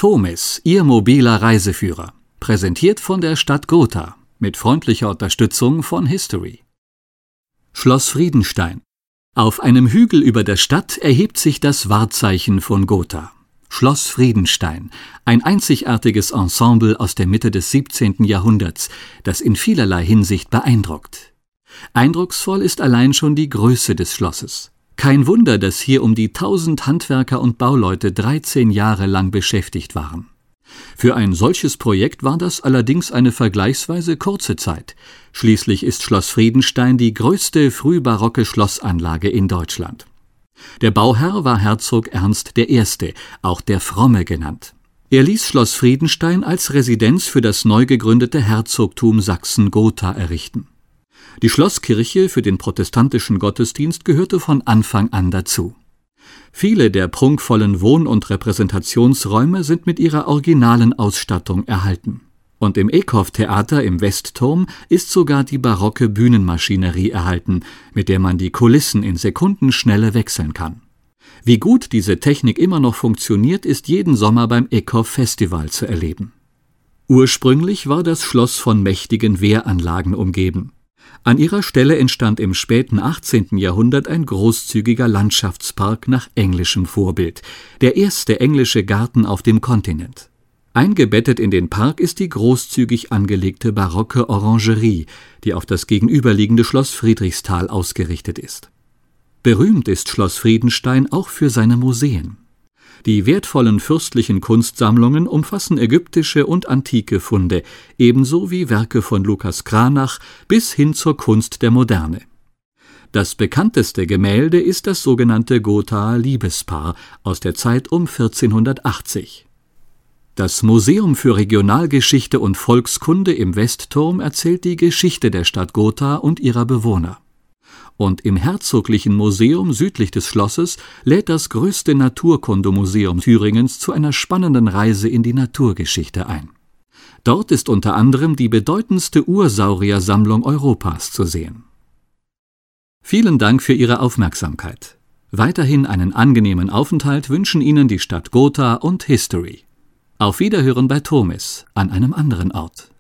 Tomis, Ihr mobiler Reiseführer. Präsentiert von der Stadt Gotha. Mit freundlicher Unterstützung von History. Schloss Friedenstein. Auf einem Hügel über der Stadt erhebt sich das Wahrzeichen von Gotha. Schloss Friedenstein, ein einzigartiges Ensemble aus der Mitte des 17. Jahrhunderts, das in vielerlei Hinsicht beeindruckt. Eindrucksvoll ist allein schon die Größe des Schlosses. Kein Wunder, dass hier um die 1000 Handwerker und Bauleute 13 Jahre lang beschäftigt waren. Für ein solches Projekt war das allerdings eine vergleichsweise kurze Zeit. Schließlich ist Schloss Friedenstein die größte frühbarocke Schlossanlage in Deutschland. Der Bauherr war Herzog Ernst I., auch der Fromme genannt. Er ließ Schloss Friedenstein als Residenz für das neu gegründete Herzogtum Sachsen-Gotha errichten. Die Schlosskirche für den protestantischen Gottesdienst gehörte von Anfang an dazu. Viele der prunkvollen Wohn- und Repräsentationsräume sind mit ihrer originalen Ausstattung erhalten. Und im Eckhoff-Theater im Westturm ist sogar die barocke Bühnenmaschinerie erhalten, mit der man die Kulissen in Sekundenschnelle wechseln kann. Wie gut diese Technik immer noch funktioniert, ist jeden Sommer beim Eckhoff-Festival zu erleben. Ursprünglich war das Schloss von mächtigen Wehranlagen umgeben. An ihrer Stelle entstand im späten 18. Jahrhundert ein großzügiger Landschaftspark nach englischem Vorbild, der erste englische Garten auf dem Kontinent. Eingebettet in den Park ist die großzügig angelegte barocke Orangerie, die auf das gegenüberliegende Schloss Friedrichsthal ausgerichtet ist. Berühmt ist Schloss Friedenstein auch für seine Museen. Die wertvollen fürstlichen Kunstsammlungen umfassen ägyptische und antike Funde, ebenso wie Werke von Lucas Cranach bis hin zur Kunst der Moderne. Das bekannteste Gemälde ist das sogenannte Gothaer Liebespaar aus der Zeit um 1480. Das Museum für Regionalgeschichte und Volkskunde im Westturm erzählt die Geschichte der Stadt Gotha und ihrer Bewohner. Und im Herzoglichen Museum südlich des Schlosses lädt das größte Naturkundemuseum Thüringens zu einer spannenden Reise in die Naturgeschichte ein. Dort ist unter anderem die bedeutendste Ursauriersammlung Europas zu sehen. Vielen Dank für Ihre Aufmerksamkeit. Weiterhin einen angenehmen Aufenthalt wünschen Ihnen die Stadt Gotha und History. Auf Wiederhören bei Tomis, an einem anderen Ort.